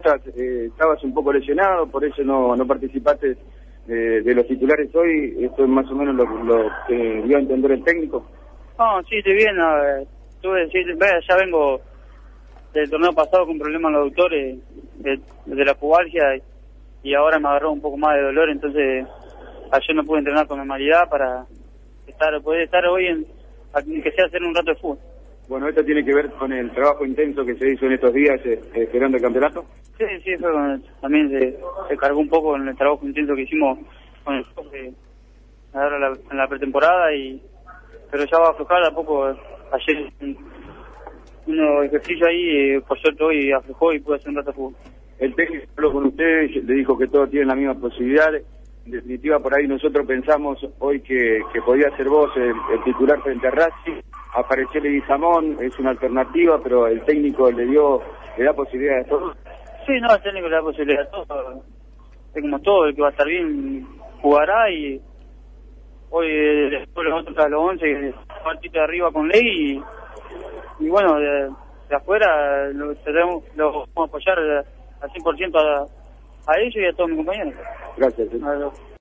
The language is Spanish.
estabas un poco lesionado, por eso no participaste de los titulares hoy. Esto es más o menos lo que dio a entender el técnico. No, sí, estoy bien. Ya vengo del torneo pasado con problemas en los aductores, de la pubalgia, y ahora me agarró un poco más de dolor, entonces ayer no pude entrenar con normalidad para poder estar hoy que sea hacer un rato de fútbol. Bueno, ¿esto tiene que ver con el trabajo intenso que se hizo en estos días esperando el campeonato? Sí, también se cargó un poco en el trabajo intenso que hicimos con el profe ahora en la pretemporada, pero ya va a aflojar de a poco. Ayer uno ejercicio ahí, por suerte hoy aflojó y pude hacer un rato de fútbol. El técnico habló con usted, le dijo que todos tienen la misma posibilidad. En definitiva, por ahí nosotros pensamos hoy que podía ser vos el titular frente a Racing. Apareció Leguizamón, es una alternativa, pero el técnico le da posibilidad a todos. Sí, no, el técnico le da posibilidad a todos. Es como todo, el que va a estar bien jugará, y hoy después los otros a los 11, partito de arriba con Ley, y bueno, de afuera lo vamos a apoyar al 100% a ellos y a todos mis compañeros. Gracias.